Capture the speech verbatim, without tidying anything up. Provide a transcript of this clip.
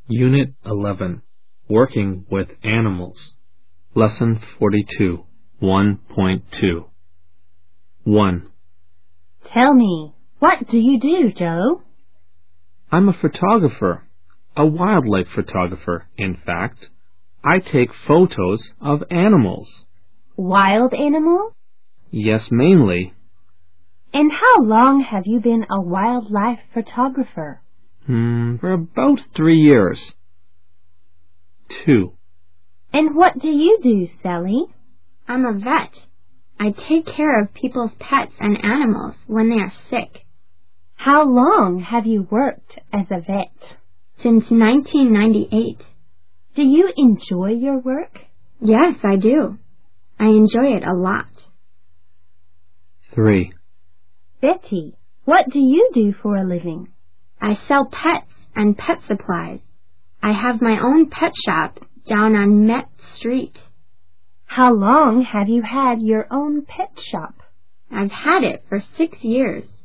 Unit eleven, Working with Animals. Lesson forty-two, one point two. one. Tell me, what do you do, Joe? I'm a photographer, a wildlife photographer, in fact. I take photos of animals. Wild animals? Yes, mainly. And how long have you been a wildlife photographer? Hmm, for about three years. two. And what do you do, Sally? I'm a vet. I take care of people's pets and animals when they are sick. How long have you worked as a vet? Since nineteen ninety-eight. Do you enjoy your work? Yes, I do. I enjoy it a lot. three. Betty, what do you do for a living? I sell pets and pet supplies. I have my own pet shop down on Met Street. How long have you had your own pet shop? I've had it for six years.